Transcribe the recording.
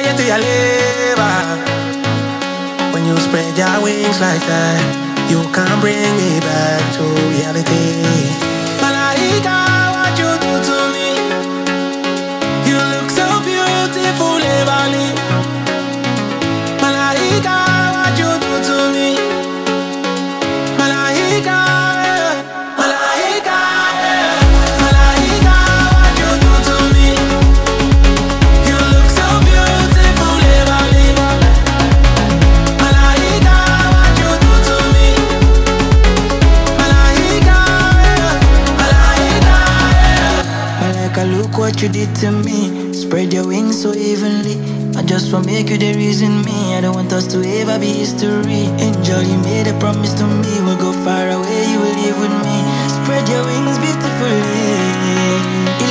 get to your liver. When you spread your wings like that, you can bring me back to reality. Malaika, what you do to me? You look so beautiful, Ebony. Malaika, what you do to me? Malaika, Malaika, Malaika, what you do to me? You look so beautiful, Ebony. Malaika, what you do to me? Malaika, Malaika. Malaika, look what you did to me. Spread your wings so evenly. I just wanna make you the reason me. I don't want us to ever be history. Angel, you made a promise to me. We'll go far away, you will live with me. Spread your wings beautifully.